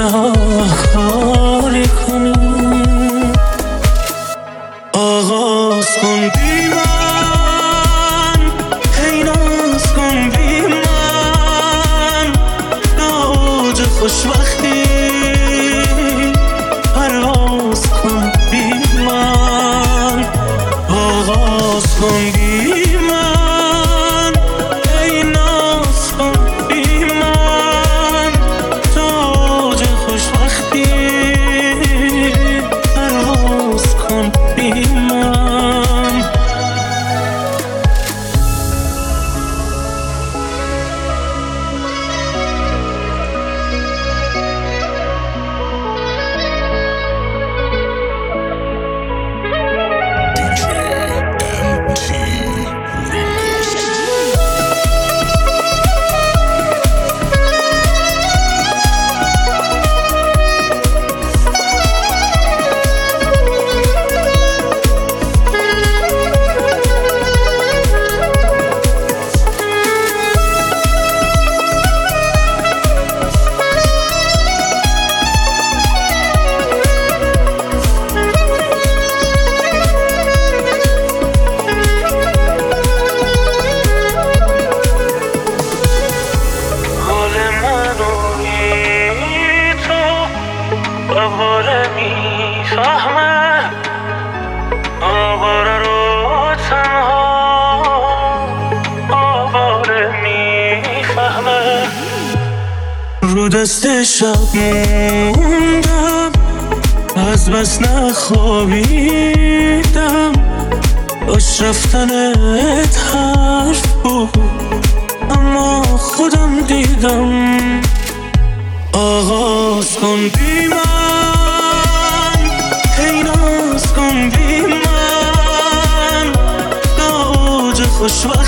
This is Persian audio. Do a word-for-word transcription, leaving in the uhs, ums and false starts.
شاهکاری کنیم. آغاز کن بی من، هی ناز کن بی من، اوج خوشبختی پرواز کن بی من. آغاز کن بی من، هی ناز کن بی من، اوج خوشبختی پرواز کن بی من. آواره میفهمه، آواره رو تنها آواره میفهمه. رو دست شب موندم، از بس نخوابیدم، باش رفتنت حرف بود اما خودم دیدم. آغاز کن بی من، هی ناز کن بی من، اوج خوشبختی